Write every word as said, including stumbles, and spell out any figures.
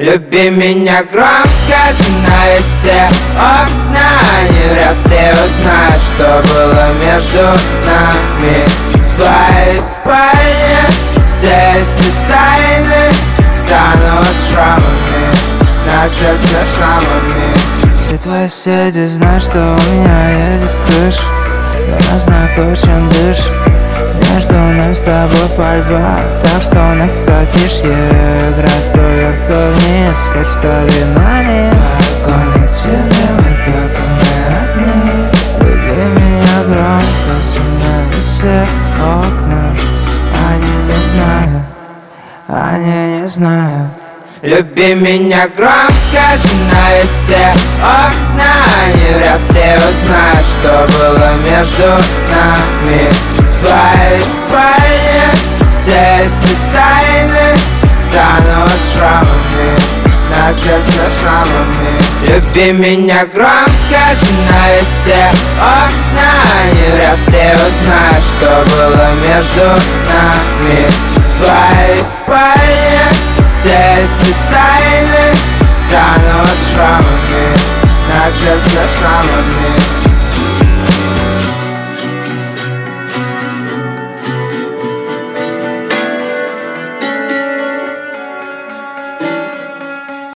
Люби меня громко, знай все окна. Не вряд ли узнаешь, что было между нами. В твоей спальне все эти тайны станут шрамами, на сердце шрамами. Все твои соседи знают, что у меня едет крыша. Я знаю, кто чем дышит. Между нами с тобой пальба, так что на затишье игра, стой вверх, то вниз, скачет адреналин. В комнате мы только мы одни. Люби меня громко, знай все окна. Они не знают, они не знают. Люби меня громко, знай все окна. Не вряд ли узнаешь, что было между нами. В твоей спальне все эти тайны станут шрамами, на сердце шрамами. Люби меня громко, знай все окна. Не вряд ли узнаешь, что было между нами. В твоей спальне все эти тайны станут шрамами, на сердце шрамами.